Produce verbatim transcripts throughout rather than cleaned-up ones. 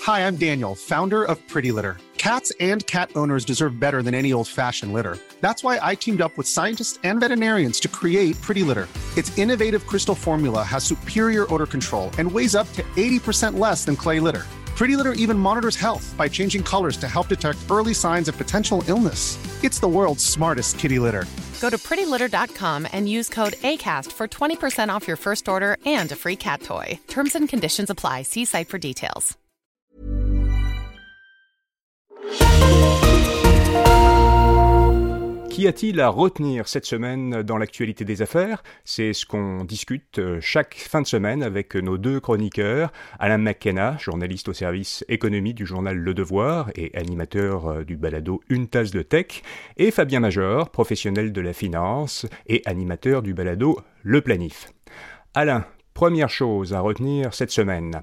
Hi, I'm Daniel, founder of Pretty Litter. Cats and cat owners deserve better than any old-fashioned litter. That's why I teamed up with scientists and veterinarians to create Pretty Litter. Its innovative crystal formula has superior odor control and weighs up to eighty percent less than clay litter. Pretty Litter even monitors health by changing colors to help detect early signs of potential illness. It's the world's smartest kitty litter. Go to pretty litter dot com and use code ACAST for twenty percent off your first order and a free cat toy. Terms and conditions apply. See site for details. Qu'y a-t-il à retenir cette semaine dans l'actualité des affaires ? C'est ce qu'on discute chaque fin de semaine avec nos deux chroniqueurs, Alain McKenna, journaliste au service économie du journal Le Devoir et animateur du balado Une tasse de tech, et Fabien Major, professionnel de la finance et animateur du balado Le Planif. Alain, première chose à retenir cette semaine.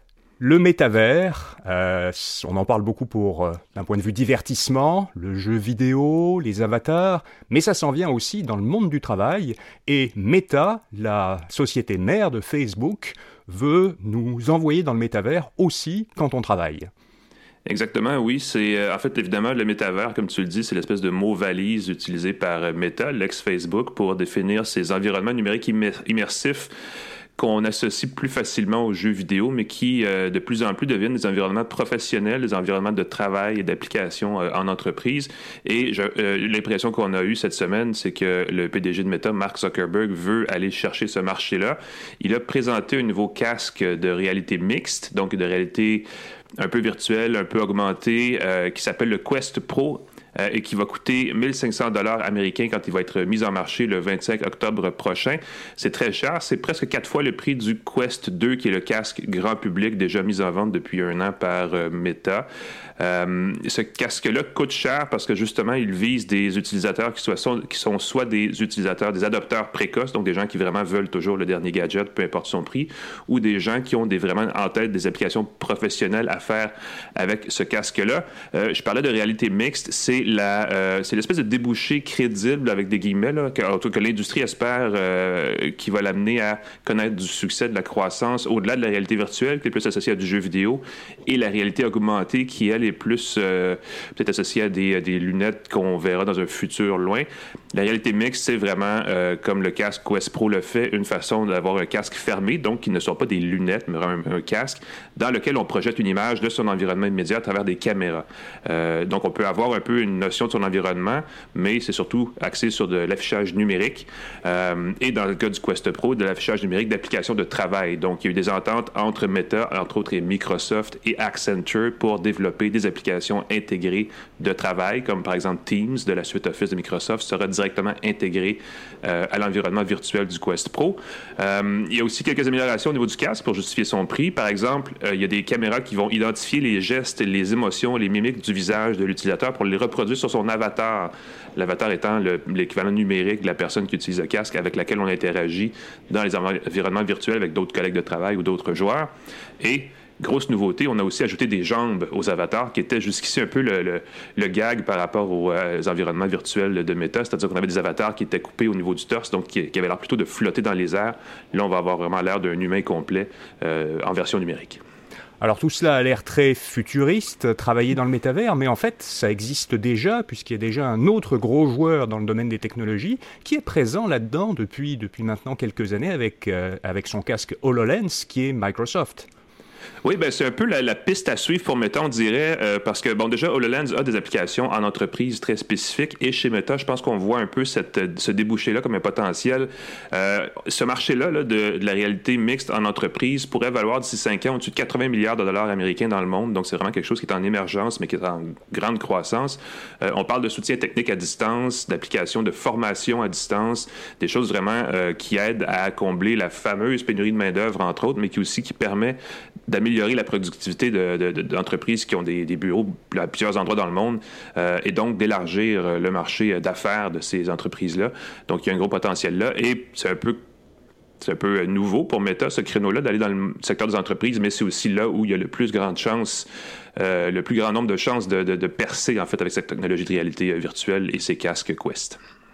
Le métavers, euh, on en parle beaucoup pour, euh, d'un point de vue divertissement, le jeu vidéo, les avatars, mais ça s'en vient aussi dans le monde du travail, et Meta, la société mère de Facebook, veut nous envoyer dans le métavers aussi quand on travaille. Exactement, oui. C'est euh, en fait, évidemment, le métavers, comme tu le dis, c'est l'espèce de mot-valise utilisé par Meta, l'ex-Facebook, pour définir ces environnements numériques immer- immersifs qu'on associe plus facilement aux jeux vidéo, mais qui, euh, de plus en plus, deviennent des environnements professionnels, des environnements de travail et d'application euh, en entreprise. Et je, euh, l'impression qu'on a eue cette semaine, c'est que le P D G de Meta, Mark Zuckerberg, veut aller chercher ce marché-là. Il a présenté un nouveau casque de réalité mixte, donc de réalité un peu virtuelle, un peu augmentée, euh, qui s'appelle le Quest Pro, Euh, et qui va coûter mille cinq cents dollars américains quand il va être mis en marché le vingt-cinq octobre prochain. C'est très cher. C'est presque quatre fois le prix du Quest deux, qui est le casque grand public déjà mis en vente depuis un an par euh, Meta. Euh, ce casque-là coûte cher parce que justement, il vise des utilisateurs qui, soient, sont, qui sont soit des utilisateurs, des adopteurs précoces, donc des gens qui vraiment veulent toujours le dernier gadget, peu importe son prix, ou des gens qui ont des, vraiment en tête des applications professionnelles à faire avec ce casque-là. Euh, je parlais de réalité mixte. C'est La, euh, c'est l'espèce de débouché crédible, avec des guillemets, là, que, en tout cas, que l'industrie espère euh, qui va l'amener à connaître du succès, de la croissance, au-delà de la réalité virtuelle, qui est plus associée à du jeu vidéo, et la réalité augmentée, qui, elle, est plus euh, peut-être associée à des, à des lunettes qu'on verra dans un futur loin. La réalité mixte, c'est vraiment, euh, comme le casque Quest Pro le fait, une façon d'avoir un casque fermé, donc qui ne sont pas des lunettes, mais un, un casque, dans lequel on projette une image de son environnement immédiat à travers des caméras. Euh, donc, on peut avoir un peu une notion de son environnement, mais c'est surtout axé sur de l'affichage numérique euh, et dans le cas du Quest Pro, de l'affichage numérique d'applications de travail. Donc, il y a eu des ententes entre Meta, entre autres, et Microsoft et Accenture pour développer des applications intégrées de travail, comme par exemple Teams de la suite Office de Microsoft sera directement intégré euh, à l'environnement virtuel du Quest Pro. Euh, il y a aussi quelques améliorations au niveau du casque pour justifier son prix. Par exemple, euh, il y a des caméras qui vont identifier les gestes, les émotions, les mimiques du visage de l'utilisateur pour les reproduire sur son avatar. L'avatar étant le, l'équivalent numérique de la personne qui utilise le casque avec laquelle on interagit dans les environnements virtuels avec d'autres collègues de travail ou d'autres joueurs. Et grosse nouveauté, on a aussi ajouté des jambes aux avatars qui étaient jusqu'ici un peu le, le, le gag par rapport aux, euh, aux environnements virtuels de Meta, c'est-à-dire qu'on avait des avatars qui étaient coupés au niveau du torse, donc qui, qui avaient l'air plutôt de flotter dans les airs. Là, on va avoir vraiment l'air d'un humain complet euh, en version numérique. Alors tout cela a l'air très futuriste, travailler dans le métavers, mais en fait ça existe déjà, puisqu'il y a déjà un autre gros joueur dans le domaine des technologies qui est présent là-dedans depuis, depuis maintenant quelques années avec, euh, avec son casque HoloLens qui est Microsoft. Oui, ben c'est un peu la, la piste à suivre pour Meta, on dirait, euh, parce que, bon, déjà, HoloLens a des applications en entreprise très spécifiques, et chez Meta, je pense qu'on voit un peu cette, ce débouché-là comme un potentiel. Euh, ce marché-là là, de, de la réalité mixte en entreprise pourrait valoir d'ici cinq ans au-dessus de quatre-vingts milliards de dollars américains dans le monde, donc c'est vraiment quelque chose qui est en émergence, mais qui est en grande croissance. Euh, on parle de soutien technique à distance, d'applications de formation à distance, des choses vraiment euh, qui aident à combler la fameuse pénurie de main-d'œuvre, entre autres, mais qui aussi qui permet d'améliorer la productivité de, de, de, d'entreprises qui ont des, des bureaux à plusieurs endroits dans le monde euh, et donc d'élargir le marché d'affaires de ces entreprises-là. Donc, il y a un gros potentiel là et c'est un peu c'est un peu nouveau pour Meta, ce créneau-là, d'aller dans le secteur des entreprises, mais c'est aussi là où il y a le plus grande chance, euh, le plus grand nombre de chances de, de, de percer, en fait, avec cette technologie de réalité virtuelle et ces casques Quest.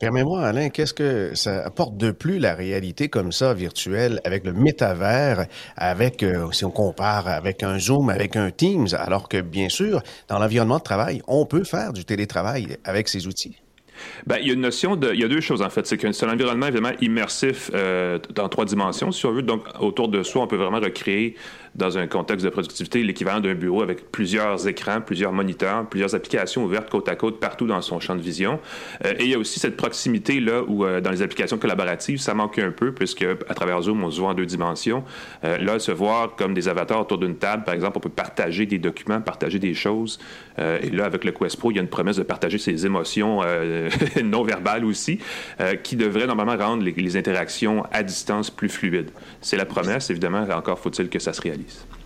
Permets-moi, Alain, qu'est-ce que ça apporte de plus la réalité comme ça, virtuelle, avec le métavers, avec, euh, si on compare avec un Zoom, avec un Teams, alors que, bien sûr, dans l'environnement de travail, on peut faire du télétravail avec ces outils? Ben, il y a une notion de, il y a deux choses en fait. C'est que c'est un environnement évidemment immersif euh, dans trois dimensions, si on veut. Donc, autour de soi, on peut vraiment recréer dans un contexte de productivité l'équivalent d'un bureau avec plusieurs écrans, plusieurs moniteurs, plusieurs applications ouvertes côte à côte partout dans son champ de vision. Euh, et il y a aussi cette proximité là où euh, dans les applications collaboratives, ça manque un peu puisque à travers Zoom, on se voit en deux dimensions. Euh, là, se voir comme des avatars autour d'une table, par exemple, on peut partager des documents, partager des choses. Euh, et là, avec le Quest Pro, il y a une promesse de partager ses émotions euh, non verbales aussi, euh, qui devrait normalement rendre les, les interactions à distance plus fluides. C'est la promesse, évidemment, encore faut-il que ça se réalise.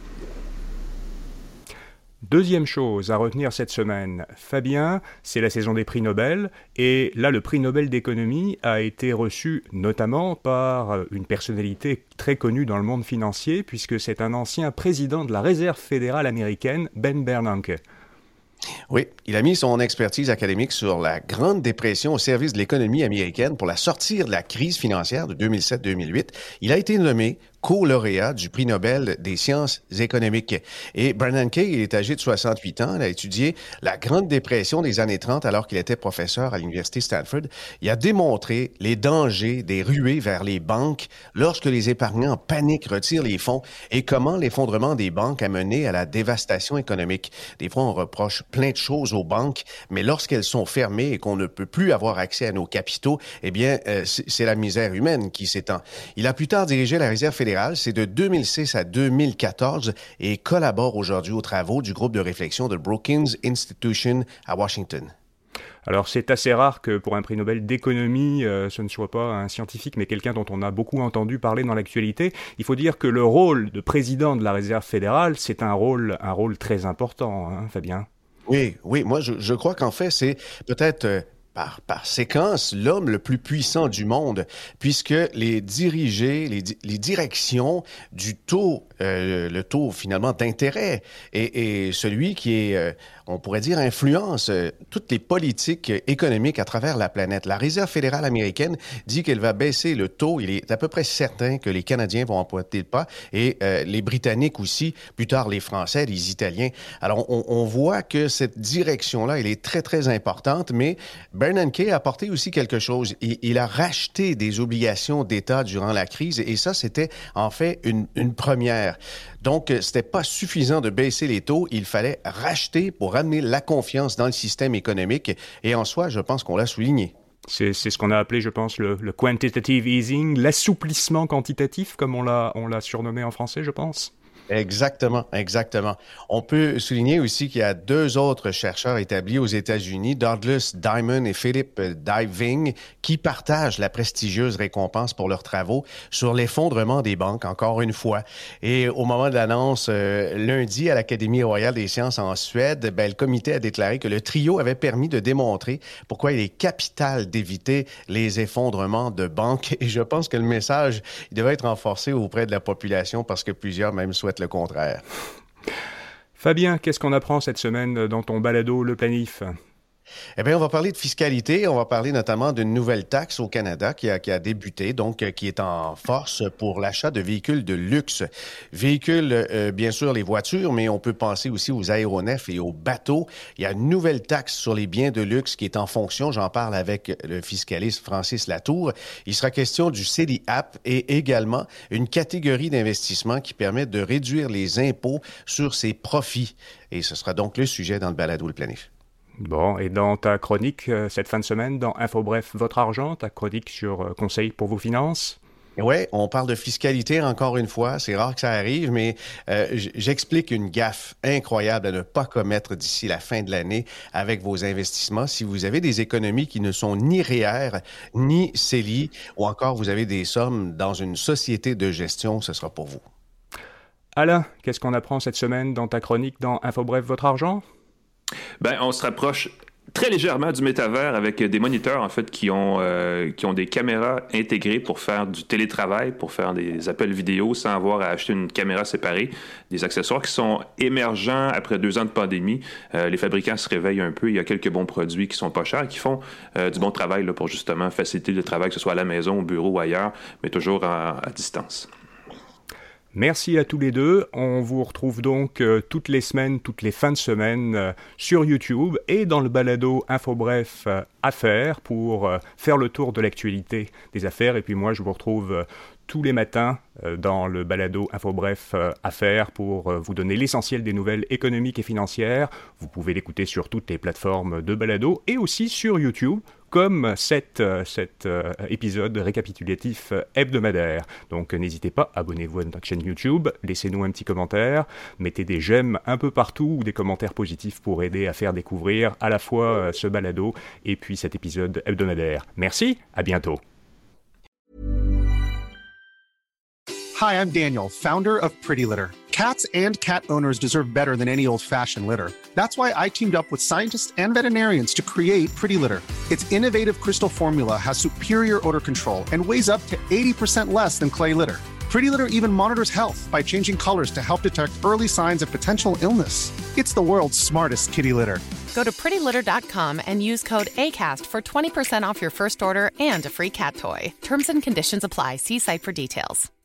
Deuxième chose à retenir cette semaine, Fabien, c'est la saison des prix Nobel, et là le prix Nobel d'économie a été reçu notamment par une personnalité très connue dans le monde financier, puisque c'est un ancien président de la Réserve fédérale américaine, Ben Bernanke. Oui, il a mis son expertise académique sur la Grande Dépression au service de l'économie américaine pour la sortir de la crise financière de deux mille sept deux mille huit. Il a été nommé co-lauréat du prix Nobel des sciences économiques. Et Bernanke, il est âgé de soixante-huit ans. Il a étudié la Grande Dépression des années trente alors qu'il était professeur à l'Université Stanford. Il a démontré les dangers des ruées vers les banques lorsque les épargnants en panique retirent les fonds et comment l'effondrement des banques a mené à la dévastation économique. Des fois, on reproche plein de choses aux banques, mais lorsqu'elles sont fermées et qu'on ne peut plus avoir accès à nos capitaux, eh bien, euh, c'est la misère humaine qui s'étend. Il a plus tard dirigé la Réserve fédérale. C'est de deux mille six à deux mille quatorze et collabore aujourd'hui aux travaux du groupe de réflexion de Brookings Institution à Washington. Alors c'est assez rare que pour un prix Nobel d'économie, euh, ce ne soit pas un scientifique, mais quelqu'un dont on a beaucoup entendu parler dans l'actualité. Il faut dire que le rôle de président de la Réserve fédérale, c'est un rôle, un rôle très important, hein, Fabien? Oui, oui, moi je, je crois qu'en fait c'est peut-être... Euh, Par, par séquence, l'homme le plus puissant du monde, puisque les dirigés, les, les directions du taux, euh, le taux finalement d'intérêt, et, et celui qui est, euh, on pourrait dire, influence euh, toutes les politiques économiques à travers la planète. La Réserve fédérale américaine dit qu'elle va baisser le taux. Il est à peu près certain que les Canadiens vont emprunter le pas, et euh, les Britanniques aussi, plus tard les Français, les Italiens. Alors, on, on voit que cette direction-là, elle est très, très importante, mais Bernanke a apporté aussi quelque chose. Il, il a racheté des obligations d'État durant la crise et ça, c'était en fait une, une première. Donc, c'était pas suffisant de baisser les taux. Il fallait racheter pour ramener la confiance dans le système économique. Et en soi, je pense qu'on l'a souligné. C'est, c'est ce qu'on a appelé, je pense, le, le quantitative easing, l'assouplissement quantitatif, comme on l'a, on l'a surnommé en français, je pense. Exactement, exactement. On peut souligner aussi qu'il y a deux autres chercheurs établis aux États-Unis, Douglas Diamond et Philip Dybvig, qui partagent la prestigieuse récompense pour leurs travaux sur l'effondrement des banques, encore une fois. Et au moment de l'annonce, euh, lundi, à l'Académie royale des sciences en Suède, ben, le comité a déclaré que le trio avait permis de démontrer pourquoi il est capital d'éviter les effondrements de banques. Et je pense que le message, il devait être renforcé auprès de la population parce que plusieurs même souhaitent le contraire. Fabien, qu'est-ce qu'on apprend cette semaine dans ton balado Le Planif? Eh bien, on va parler de fiscalité. On va parler notamment d'une nouvelle taxe au Canada qui a, qui a débuté, donc qui est en force pour l'achat de véhicules de luxe. Véhicules, euh, bien sûr, les voitures, mais on peut penser aussi aux aéronefs et aux bateaux. Il y a une nouvelle taxe sur les biens de luxe qui est en fonction. J'en parle avec le fiscaliste Francis Latour. Il sera question du C D A P et également une catégorie d'investissement qui permet de réduire les impôts sur ses profits. Et ce sera donc le sujet dans le balado Le Planif. Bon, et dans ta chronique euh, cette fin de semaine, dans Info Bref, Votre Argent, ta chronique sur euh, conseils pour vos finances? Oui, on parle de fiscalité encore une fois. C'est rare que ça arrive, mais euh, j'explique une gaffe incroyable à ne pas commettre d'ici la fin de l'année avec vos investissements. Si vous avez des économies qui ne sont ni R E E R, ni C E L I, ou encore vous avez des sommes dans une société de gestion, ce sera pour vous. Alain, qu'est-ce qu'on apprend cette semaine dans ta chronique dans Info Bref, Votre Argent? Ben, on se rapproche très légèrement du métavers avec des moniteurs, en fait, qui ont, euh, qui ont des caméras intégrées pour faire du télétravail, pour faire des appels vidéo sans avoir à acheter une caméra séparée. Des accessoires qui sont émergents après deux ans de pandémie. Euh, les fabricants se réveillent un peu. Il y a quelques bons produits qui sont pas chers, qui font euh, du bon travail là, pour justement faciliter le travail, que ce soit à la maison, au bureau ou ailleurs, mais toujours à, à distance. Merci à tous les deux. On vous retrouve donc euh, toutes les semaines, toutes les fins de semaine euh, sur YouTube et dans le balado InfoBref euh, Affaires pour euh, faire le tour de l'actualité des affaires. Et puis moi, je vous retrouve euh, tous les matins euh, dans le balado InfoBref euh, Affaires pour euh, vous donner l'essentiel des nouvelles économiques et financières. Vous pouvez l'écouter sur toutes les plateformes de balado et aussi sur YouTube, comme cet, euh, cet euh, épisode récapitulatif euh, hebdomadaire. Donc euh, n'hésitez pas, abonnez-vous à notre chaîne YouTube, laissez-nous un petit commentaire, mettez des j'aime un peu partout ou des commentaires positifs pour aider à faire découvrir à la fois euh, ce balado et puis cet épisode hebdomadaire. Merci, à bientôt. Hi, I'm Daniel, founder of Pretty Litter. Cats and cat owners deserve better than any old-fashioned litter. That's why I teamed up with scientists and veterinarians to create Pretty Litter. Its innovative crystal formula has superior odor control and weighs up to eighty percent less than clay litter. Pretty Litter even monitors health by changing colors to help detect early signs of potential illness. It's the world's smartest kitty litter. Go to pretty litter dot com and use code ACAST for twenty percent off your first order and a free cat toy. Terms and conditions apply. See site for details.